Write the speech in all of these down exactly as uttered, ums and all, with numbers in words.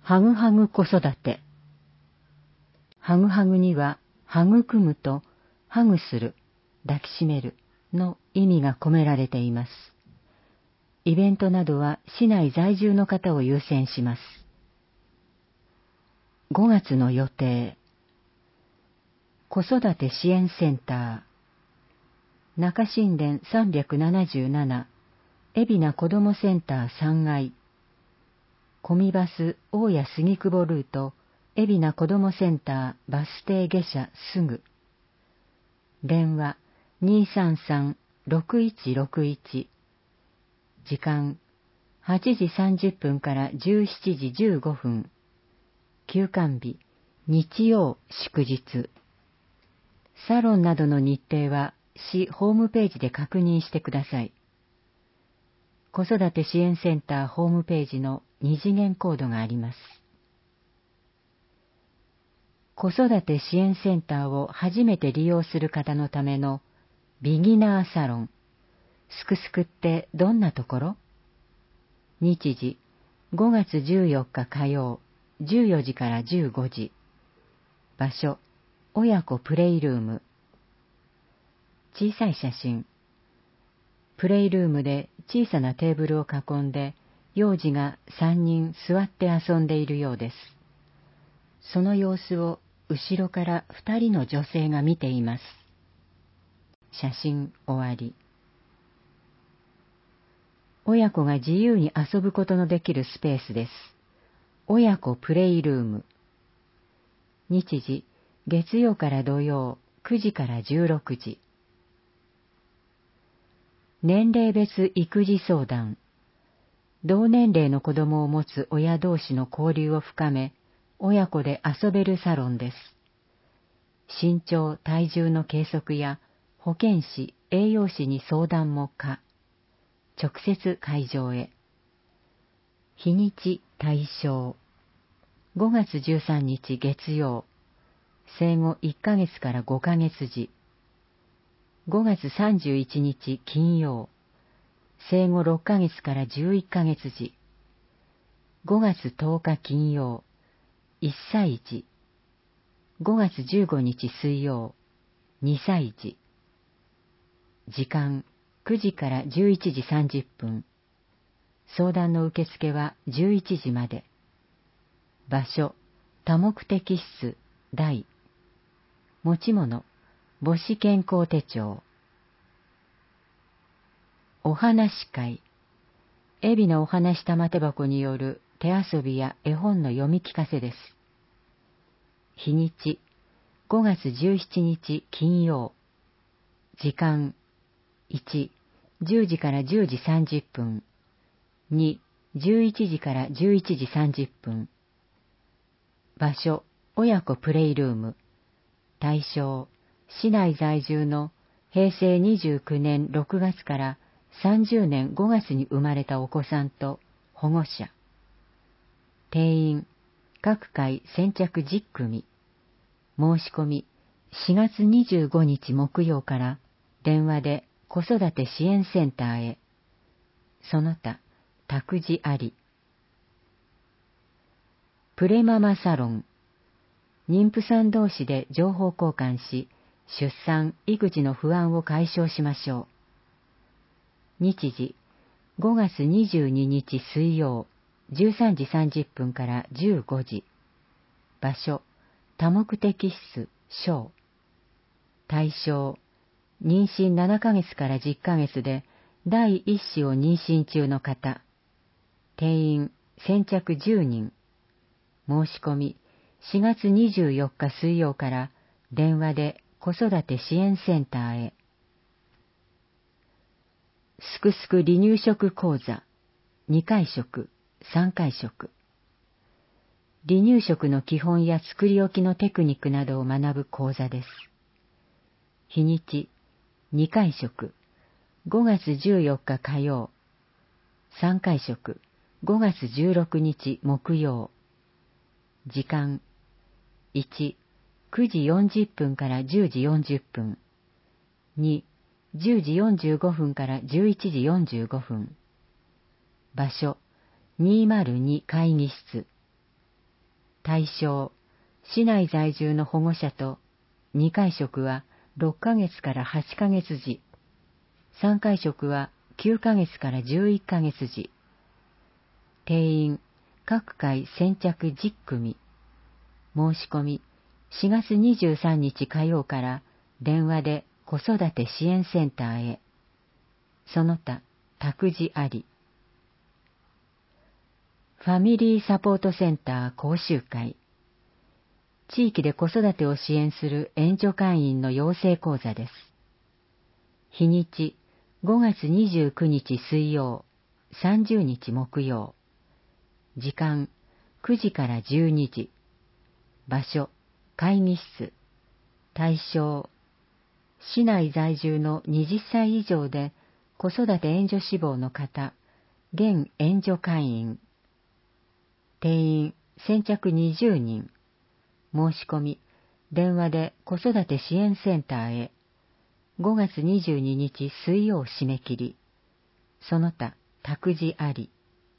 はぐはぐ子育て。はぐはぐには、育むと、ハグする、抱きしめるの意味が込められています。イベントなどは市内在住の方を優先します。ごがつの予定。子育て支援センター。中新田さんびゃくななじゅうなな、海老名子どもセンターさんがい。コミバス大谷杉久保ルート、海老名子どもセンターバス停下車すぐ。電話 にーさんさん ろくいちろくいち。時間はちじさんじゅっぷんからじゅうしちじじゅうごふん。休館日日曜祝日。サロンなどの日程は市ホームページで確認してください。子育て支援センターホームページの二次元コードがあります。子育て支援センターを初めて利用する方のためのビギナーサロン。すくすくってどんなところ？日時ごがつじゅうよっか火曜じゅうよじからじゅうごじ。場所親子プレイルーム。小さい写真。プレイルームで小さなテーブルを囲んで幼児がさんにん座って遊んでいるようです。その様子を後ろからふたりの女性が見ています。写真終わり。親子が自由に遊ぶことのできるスペースです。親子プレイルーム。日時月曜から土曜くじからじゅうろくじ。年齢別育児相談。同年齢の子供を持つ親同士の交流を深め、親子で遊べるサロンです。身長・体重の計測や保健師・栄養士に相談も可。直接会場へ。日にち対象。ごがつじゅうさんにち月曜。生後いっかげつからごかげつ時。ごがつさんじゅういちにち金曜。生後ろっかげつからじゅういっかげつ時。ごがつとおか金曜。いっさい児。ごがつじゅうごにち水曜。にさい児。時間くじからじゅういちじさんじゅっぷん。相談の受付はじゅういちじまで。場所多目的室大。持ち物母子健康手帳。お話会。海老名お話玉手箱による手遊びや絵本の読み聞かせです。日にちごがつじゅうしちにち金曜。時間いち、じゅうじからじゅうじさんじゅっぷん。に、じゅういちじからじゅういちじさんじゅっぷん。場所親子プレイルーム。対象市内在住のへいせいにじゅうきゅうねんろくがつからさんじゅうねんごがつに生まれたお子さんと保護者。定員各回先着じゅっくみ。申し込みしがつにじゅうごにち木曜から電話で子育て支援センターへ。その他託児あり。プレママサロン。妊婦さん同士で情報交換し、出産・育児の不安を解消しましょう。日時ごがつにじゅうににち水曜じゅうさんじさんじゅっぷんからじゅうごじ。場所多目的室小。対象妊娠ななかげつからじゅっかげつで第一子を妊娠中の方。定員先着じゅうにん。申し込みしがつにじゅうよっか水曜から電話で子育て支援センターへ。すくすく離乳食講座にかい食さんかい食。離乳食の基本や作り置きのテクニックなどを学ぶ講座です。日にちにかい食ごがつじゅうよっか火曜。さんかい食ごがつじゅうろくにち木曜。時間いち、くじよんじゅっぷんからじゅうじよんじゅっぷん。に、じゅうじよんじゅうごふんからじゅういちじよんじゅうごふん。場所にひゃくに会議室。 対象、市内在住の保護者と、にかい食はろっかげつからはちかげつ時、さんかい食はきゅうかげつからじゅういっかげつ時、定員、各回先着じゅっくみ、申し込み、しがつにじゅうさんにち火曜から電話で子育て支援センターへ。その他、託児あり。ファミリーサポートセンター講習会。地域で子育てを支援する援助会員の養成講座です。日にち、ごがつにじゅうくにち水曜、さんじゅうにち木曜。時間、くじからじゅうにじ。場所、会議室。対象、市内在住のはたち以上で子育て援助志望の方、現援助会員。定員、先着にじゅうにん。申し込み、電話で子育て支援センターへ。ごがつにじゅうににち水曜締め切り。その他、託児あり。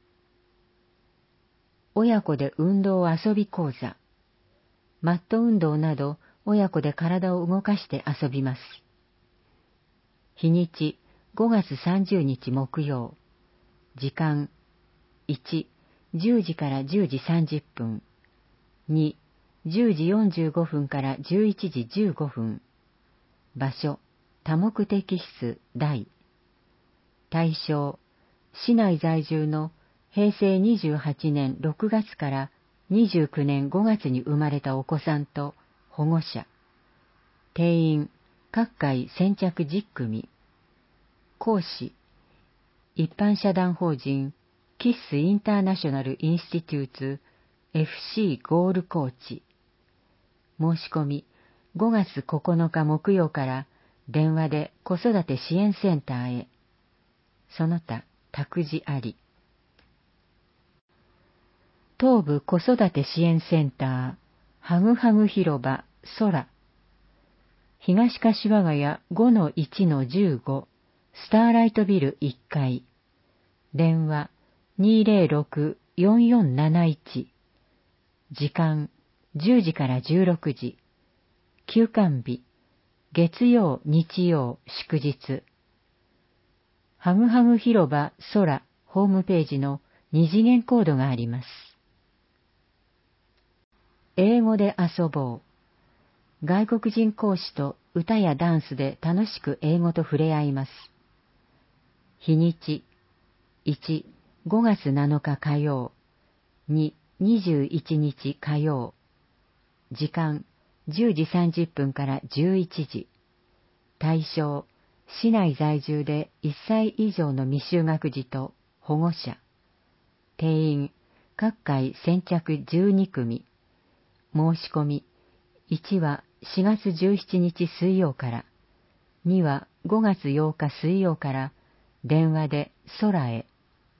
親子で運動遊び講座。マット運動など親子で体を動かして遊びます。日にち、ごがつさんじゅうにち木曜。時間、いち、じゅうじからじゅうじさんじゅっぷん。に、じゅうじよんじゅうごふんからじゅういちじじゅうごふん。場所、多目的室大。対象、市内在住のへいせいにじゅうはちねんろくがつからにじゅうきゅうねんごがつに生まれたお子さんと保護者。定員、各回先着じゅっくみ。講師、一般社団法人キッスインターナショナルインスティテューツ エフシー ゴールコーチ。申し込み、ごがつここのか木曜から電話で子育て支援センターへ。その他、託児あり。東部子育て支援センター、はぐはぐ広場、空。東柏ヶ谷 ごのいちのじゅうご、スターライトビルいっかい。電話 にーぜろろく よんよんなないち。時間、じゅうじからじゅうろくじ。休館日、月曜、日曜、祝日。はぐはぐ広場空ホームページの二次元コードがあります。英語で遊ぼう。外国人講師と歌やダンスで楽しく英語と触れ合います。日にち、いち、ごがつなのか火曜。に、にじゅういちにち火曜。時間、じゅうじさんじゅっぷんからじゅういちじ。対象、市内在住でいっさい以上の未就学児と保護者。定員、各回先着じゅうにくみ。申し込み、いちはしがつじゅうしちにち水曜から、にはごがつようか水曜から電話で空へ。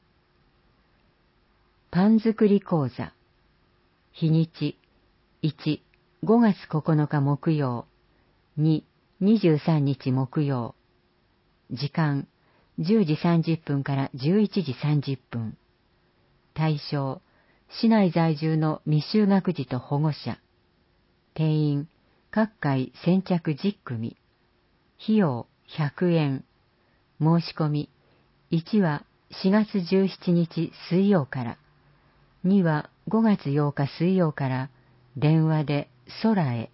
パン作り講座。日にち、いち、ごがつここのか木曜。に、にじゅうさんにち木曜。時間、じゅうじさんじゅっぷんからじゅういちじさんじゅっぷん。対象、市内在住の未就学児と保護者。定員、各回先着じゅっくみ。費用ひゃくえん。申し込み、いちはしがつじゅうしちにち水曜から、にはごがつようか水曜から電話で空へ。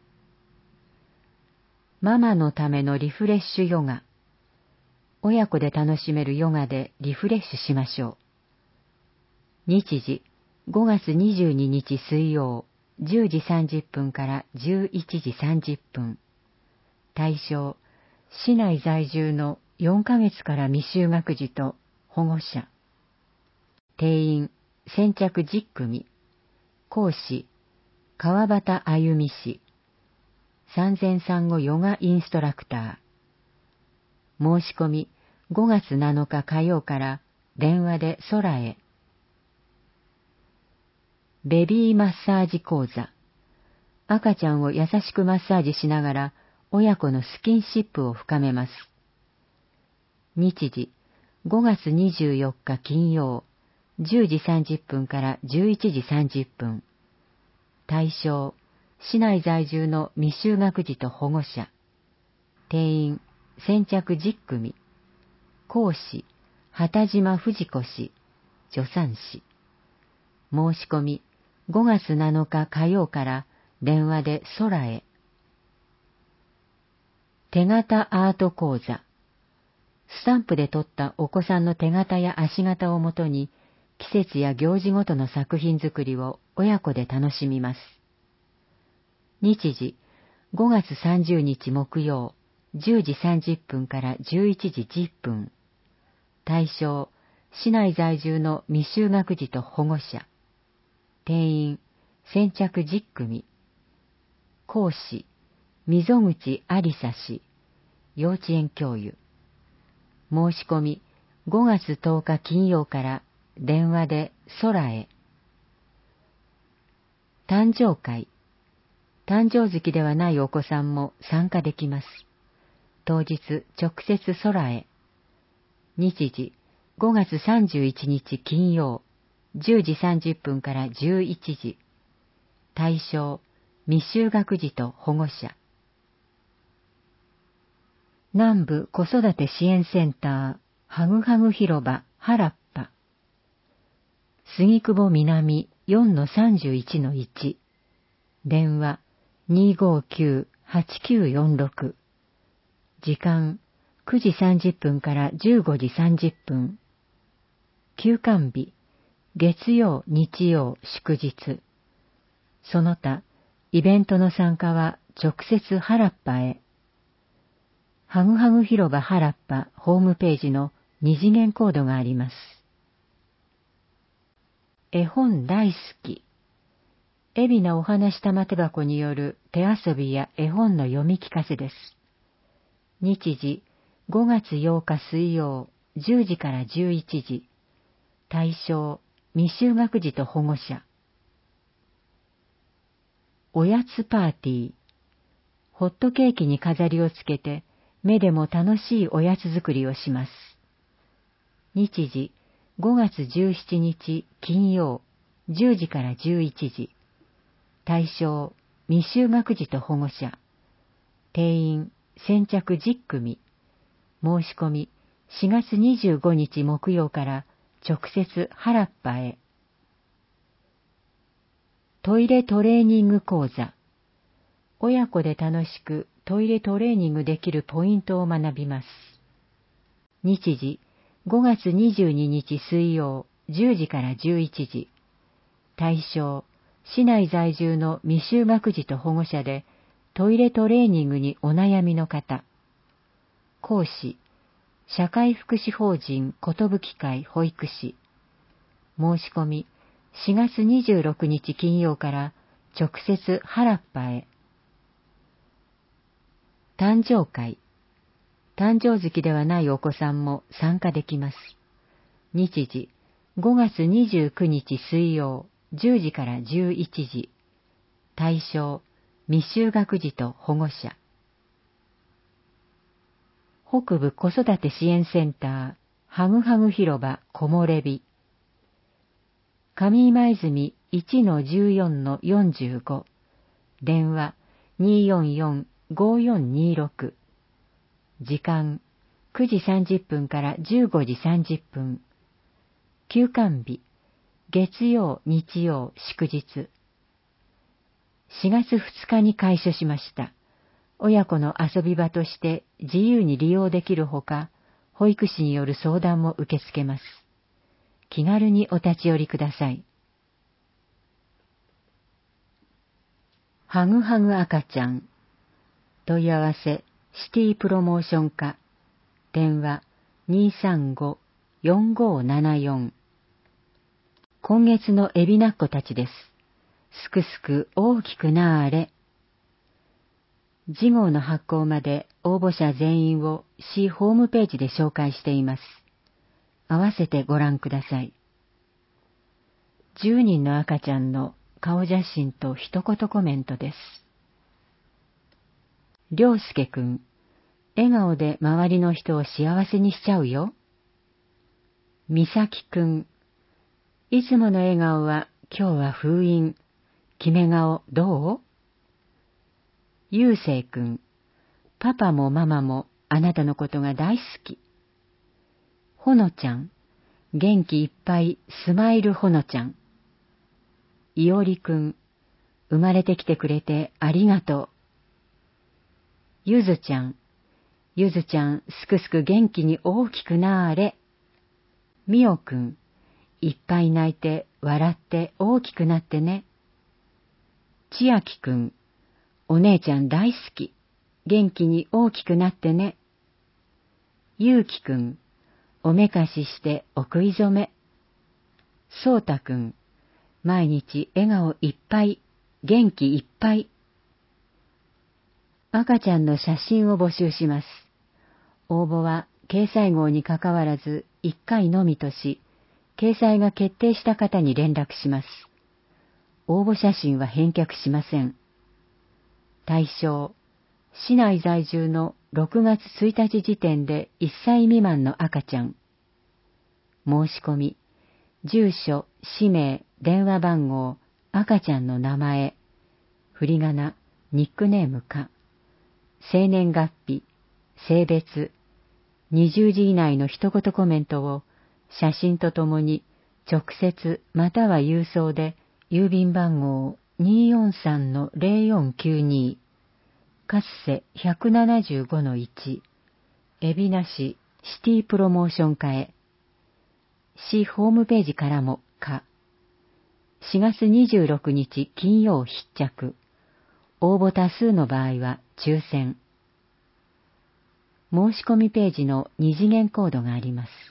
ママのためのリフレッシュヨガ。親子で楽しめるヨガでリフレッシュしましょう。日時、ごがつにじゅうににち水曜、じゅうじさんじゅっぷんからじゅういちじさんじゅっぷん。対象、市内在住のよんかげつから未就学児と保護者。定員、先着じゅっくみ。講師、川端あゆみ氏。産前産後ヨガインストラクター。申し込み、ごがつなのか火曜から電話で空へ。ベビーマッサージ講座。赤ちゃんを優しくマッサージしながら親子のスキンシップを深めます。日時、ごがつにじゅうよっか金曜、じゅうじさんじゅっぷんからじゅういちじさんじゅっぷん。 対象、市内在住の未就学児と保護者。定員、先着じゅっくみ。講師、畑島藤子氏、助産師。申し込み、ごがつなのか火曜から電話で空へ。手形アート講座。スタンプで撮ったお子さんの手形や足形をもとに、季節や行事ごとの作品作りを親子で楽しみます。日時、ごがつさんじゅうにち木曜、じゅうじさんじゅっぷんからじゅういちじじゅっぷん。対象、市内在住の未就学児と保護者。定員、先着じゅっくみ。講師、溝口ありさ氏、幼稚園教諭。申し込み、ごがつとおか金曜から電話で空へ。誕生会。誕生月ではないお子さんも参加できます。当日直接空へ。日時、ごがつさんじゅういちにち金曜、じゅうじさんじゅっぷんからじゅういちじ。対象、未就学児と保護者。南部子育て支援センター、はぐはぐ広場、原っぱ。杉久保南 よんのさんじゅういちのいち。電話 にーごーきゅう はちきゅうよんろく。時間くじさんじゅっぷんからじゅうごじさんじゅっぷん。休館日、月曜、日曜、祝日。その他、イベントの参加は直接原っぱへ。はぐはぐ広場原っぱホームページの二次元コードがあります。絵本大好き。海老名お話玉手箱による手遊びや絵本の読み聞かせです。日時、ごがつようか水曜、じゅうじからじゅういちじ。対象、未就学児と保護者。おやつパーティー。ホットケーキに飾りをつけて、目でも楽しいおやつ作りをします。日時、ごがつじゅうしちにち金曜、じゅうじからじゅういちじ。対象、未就学児と保護者。定員、先着じゅっくみ。申し込み、しがつにじゅうごにち木曜から直接原っぱへ。トイレトレーニング講座。親子で楽しくトイレトレーニングできるポイントを学びます。日時、ごがつにじゅうににち水曜、じゅうじからじゅういちじ。対象、市内在住の未就学児と保護者で、トイレトレーニングにお悩みの方。講師、社会福祉法人寿会保育士。申し込み、しがつにじゅうろくにち金曜から直接原っぱへ。誕生会。誕生月ではないお子さんも参加できます。日時、ごがつにじゅうくにち水曜、じゅうじからじゅういちじ。対象、未就学児と保護者。北部子育て支援センター、はぐはぐ広場木漏れ日。上今泉 いちのじゅうよんのよんじゅうご。電話 にーよんよん ごーよんにーろく。時間くじさんじゅっぷんからじゅうごじさんじゅっぷん。休館日、月曜、日曜、祝日。しがつふつかに開所しました。親子の遊び場として自由に利用できるほか、保育士による相談も受け付けます。気軽にお立ち寄りください。はぐはぐ赤ちゃん。問い合わせ、シティプロモーション課。電話 にーさんご よんごーななよん。今月のエビナッコたちです。すくすく大きくなーれ。次号の発行まで応募者全員を市ホームページで紹介しています。合わせてご覧ください。じゅうにんの赤ちゃんの顔写真と一言コメントです。りょうすけくん、笑顔で周りの人を幸せにしちゃうよ。みさきくん、いつもの笑顔は今日は封印。 決め顔どう？ゆうせいくん、パパもママもあなたのことが大好き。ほのちゃん、元気いっぱいスマイルほのちゃん。いおりくん、生まれてきてくれてありがとう。ゆずちゃん、ゆずちゃんすくすく元気に大きくなーれ。みおくん、いっぱい泣いて笑って大きくなってね。ちあきくん、お姉ちゃん大好き。元気に大きくなってね。ゆうきくん、おめかししてお食い初め。そうたくん、毎日笑顔いっぱい、元気いっぱい。赤ちゃんの写真を募集します。応募は掲載号にかかわらずいっかいのみとし、掲載が決定した方に連絡します。応募写真は返却しません。対象、市内在住のろくがつついたち時点でいっさい未満の赤ちゃん。申し込み、住所、氏名、電話番号、赤ちゃんの名前、振り仮名、ニックネームか、生年月日、性別、にじゅうじ以内の一言コメントを写真とともに直接または郵送で郵便番号 にーよんさんのぜろよんきゅうに、かっせ ひゃくななじゅうごのいち、海老名市シティプロモーション課へ。市ホームページからもか。しがつにじゅうろくにち金曜必着。応募多数の場合は抽選。申し込みページの二次元コードがあります。